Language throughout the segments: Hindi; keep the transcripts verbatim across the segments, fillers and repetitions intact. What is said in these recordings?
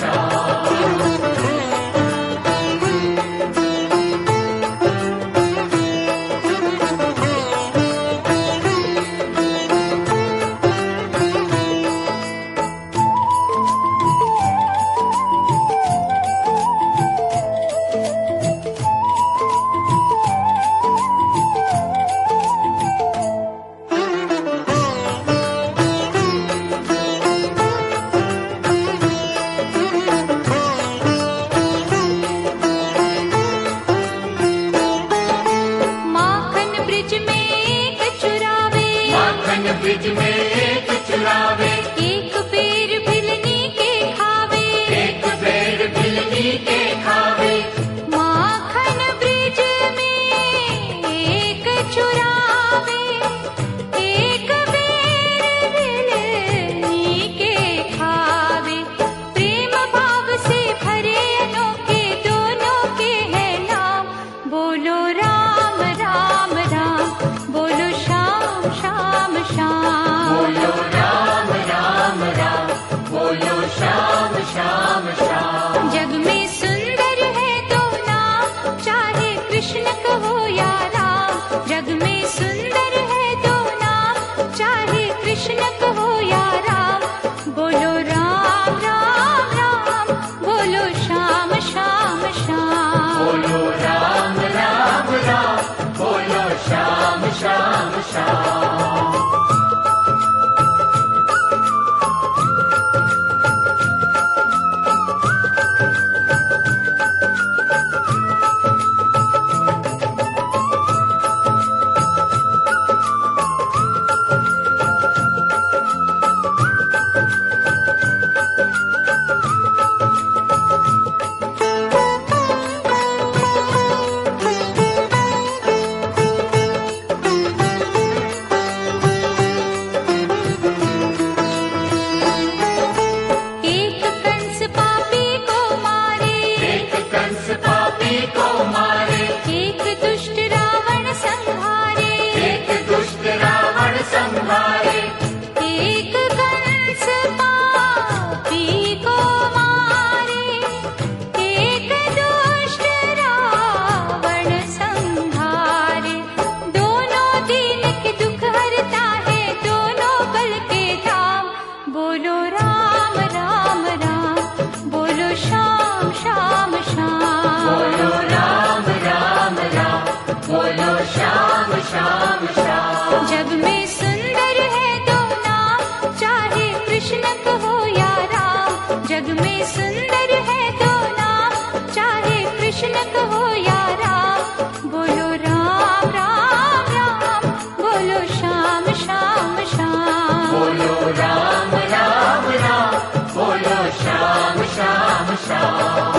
ब्रिज में एक चुरावे, एक बेर भिलनी के खावे, एक बेर भिलनी के खावे। माखन ब्रिज में एक चुरावे, एक बेर भिलनी के खावे। प्रेम भाव से भरे अनोखे दोनों के हैं नाम। बोलो राम राम राम, बोलो श्याम श्याम श्याम। बोलो राम राम राम, बोलो श्याम श्याम श्याम। जग में सुंदर है दो नाम, चाहे कृष्ण कहो या राम। जग में सुंदर है दो नाम, चाहे कृष्ण कहो या राम। बोलो राम राम राम, बोलो श्याम श्याम श्याम। बोलो राम राम राम, बोलो श्याम श्याम श्याम। एक कंस पापी को मारे, एक कंस पापी को मारे, एक दुष्ट रावण संहारे। एक दुष्ट रावण संहारे। एक कंस पापी को मारे, एक दुष्ट रावण संहारे। दोनों दीन के दुख हरता है, दोनों बल के धाम। बोलो राम राम राम, बोलो श्याम श्याम श्याम। बोलो राम राम राम, बोलो श्याम श्याम श्याम। जग में सुंदर है दो नाम, चाहे कृष्ण कहो या राम। जग में सुंदर है दो नाम, चाहे कृष्ण कहो या राम। बोलो राम राम राम, बोलो श्याम श्याम श्याम। बोलो राम राम राम, बोलो श्याम श्याम श्याम।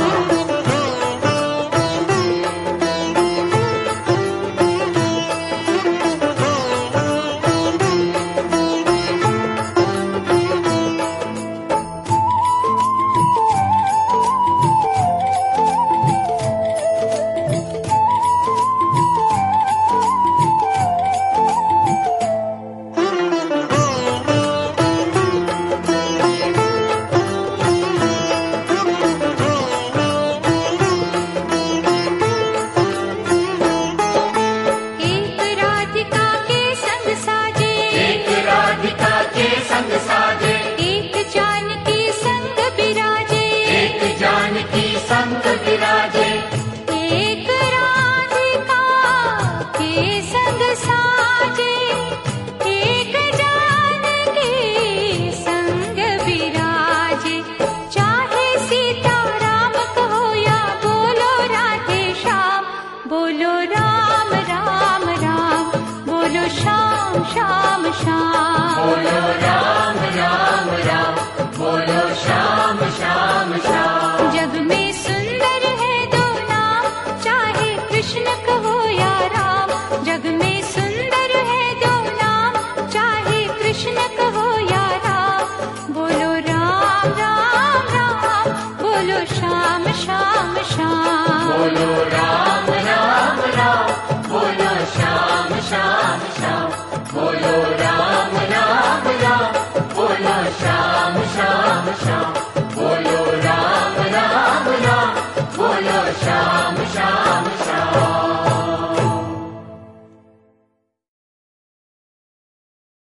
एक राधिका के संग साजे, एक राधिका के संग साजे, एक जानकी संग विराजे। एक जानकी संग विराजे। एक राधिका के संग साजे, एक जानकी संग विराजे। चाहे सीता राम कहो या बोलो राधे श्याम। बोलो राम राम राम, बोलो श्याम श्याम श्याम। बोलो राम राम राम, बोलो श्याम श्याम श्याम। जग में सुंदर है दो नाम, चाहे कृष्ण कहो या राम। जग में सुंदर है दो नाम, चाहे कृष्ण कहो या राम। बोलो राम राम राम, बोलो श्याम श्याम श्याम। बोलो राम